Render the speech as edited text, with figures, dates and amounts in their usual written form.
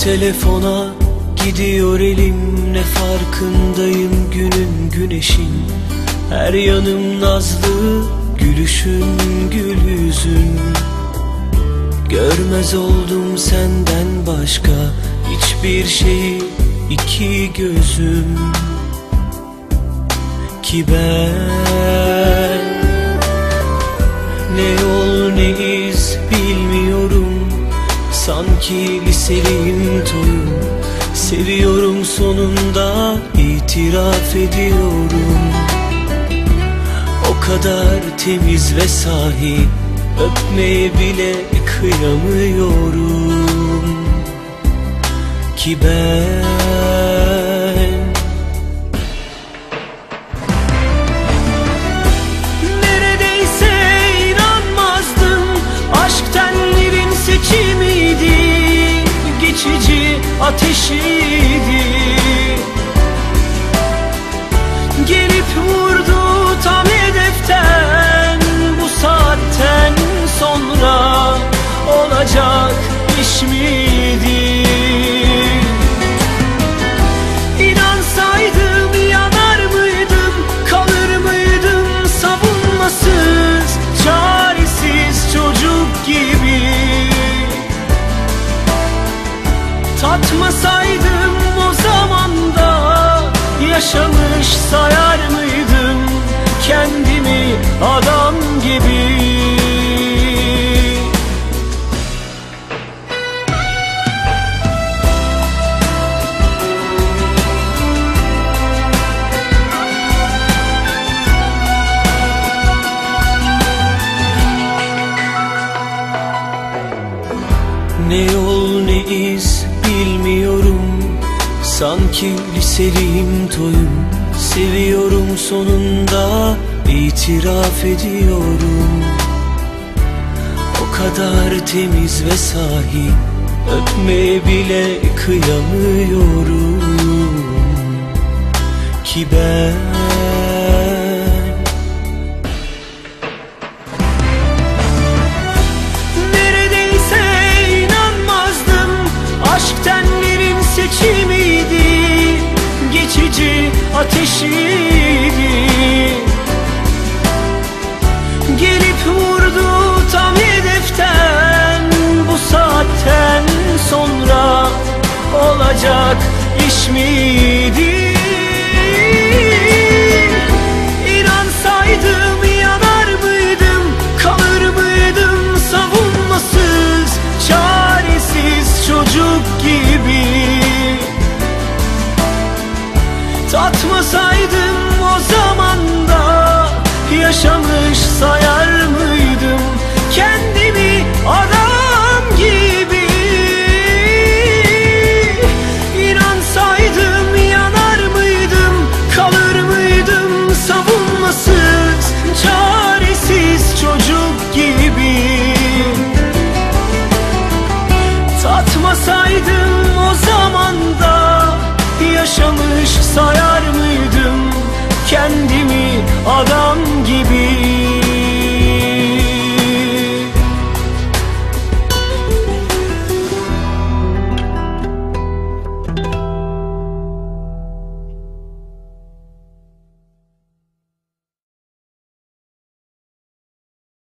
Telefona gidiyor elim, ne farkındayım günün güneşin. Her yanım nazlı, gülüşün gül yüzün. Görmez oldum senden başka hiçbir şeyi iki gözüm. Ki ben ne yol ne iz bilmiyorum, sanki liseliyim toyum. Seviyorum sonunda, itiraf ediyorum. O kadar temiz ve sahi, öpmeye bile kıyamıyorum. Ki ben neredeyse inanmazdım, aşk tenlerin seçimiydi, geçici ateşiydi. Gelip vurdu tam hedeften, bu saatten sonra olacak iş miydi? İnansaydım yanar mıydım, kalır mıydım savunmasız, çaresiz çocuk gibi? Tatmasaydım o zaman da yaşamış sayar mıydım kendimi adam gibi? Ne yol ne iz bilmiyorum, sanki liseliyim toyum. Seviyorum sonunda, itiraf ediyorum. O kadar temiz ve sahi, öpmeye bile kıyamıyorum. Ki ben seçimiydi, geçici ateşiydi. Gelip vurdu tam hedeften, bu saatten sonra olacak iş miydi? İnansaydım yanar mıydım, kalır mıydım savunmasız, çaresiz çocuk gibi? Tatmasaydım o zaman da yaşamış sayar mıydım kendimi adam gibi? İnansaydım yanar mıydım, kalır mıydım savunmasız, çaresiz çocuk gibi? Tatmasaydım o zaman da yaşamış sayar